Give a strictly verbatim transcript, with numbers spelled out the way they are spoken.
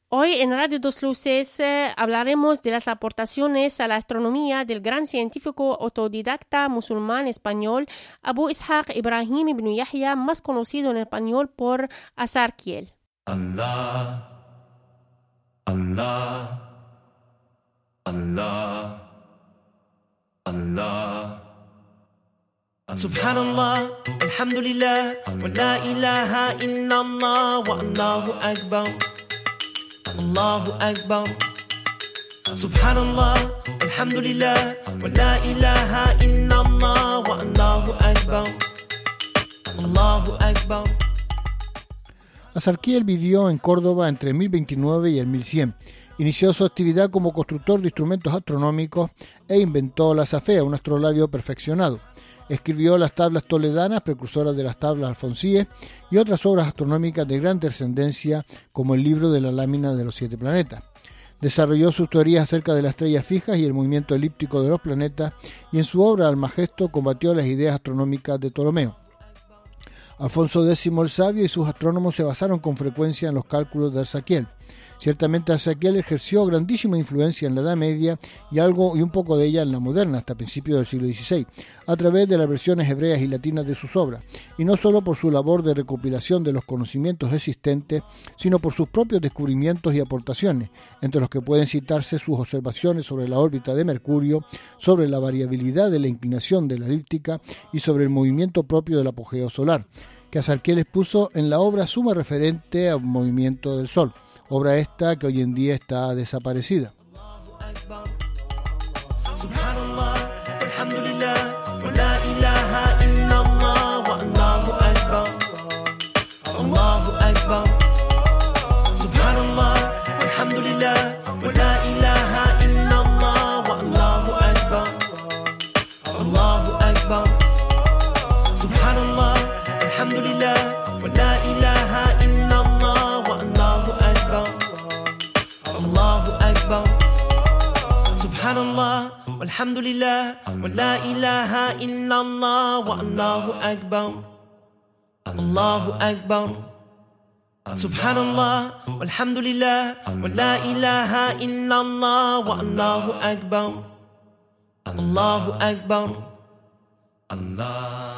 Hoy en Radio Dos Luces eh, hablaremos de las aportaciones a la astronomía del gran científico autodidacta musulmán español Abu Ishaq Ibrahim ibn Yahya, más conocido en español por Azarquiel. Allah, Allah, Allah, Allah. Subhanallah, alhamdulillah, wa la ilaha illallah, wa Allahu akbar. Allahu Akbar. Subhanallah, alhamdulillah, wa la ilaha illallah, wa Allahu Akbar. Allahu Akbar. Azarquiel vivió en Córdoba entre el mil veintinueve y el mil cien. Inició su actividad como constructor de instrumentos astronómicos e inventó la safea, un astrolabio perfeccionado. Escribió las tablas toledanas, precursoras de las tablas alfonsíes, y otras obras astronómicas de gran trascendencia, como el libro de la lámina de los siete planetas. Desarrolló sus teorías acerca de las estrellas fijas y el movimiento elíptico de los planetas, y en su obra Almagesto combatió las ideas astronómicas de Ptolomeo. Alfonso X el Sabio y sus astrónomos se basaron con frecuencia en los cálculos de Azarquiel. Ciertamente Azarquiel ejerció grandísima influencia en la Edad Media y algo y un poco de ella en la moderna, hasta principios del siglo dieciséis, a través de las versiones hebreas y latinas de sus obras, y no solo por su labor de recopilación de los conocimientos existentes, sino por sus propios descubrimientos y aportaciones, entre los que pueden citarse sus observaciones sobre la órbita de Mercurio, sobre la variabilidad de la inclinación de la elíptica y sobre el movimiento propio del apogeo solar, que Azarquiel expuso en la obra Suma referente al movimiento del Sol, obra esta que hoy en día está desaparecida. Subhanallah, alhamdulillah, wa la ilaha illallah, wa Allahu Akbar. Allahu Akbar. Subhanallah, alhamdulillah, wa la ilaha illallah, wa Allahu Akbar. Allahu Akbar. Subhanallah, alhamdulillah, wa la ilaha illallah, wa Allahu Akbar. Allahu Akbar. Subhanallah, walhamdulillah, wa la ilaha illallah, wa Allahu Akbar. Allahu Akbar. Subhanallah, walhamdulillah, wa la ilaha illallah, wa Allahu Akbar. Allahu Akbar. Allah.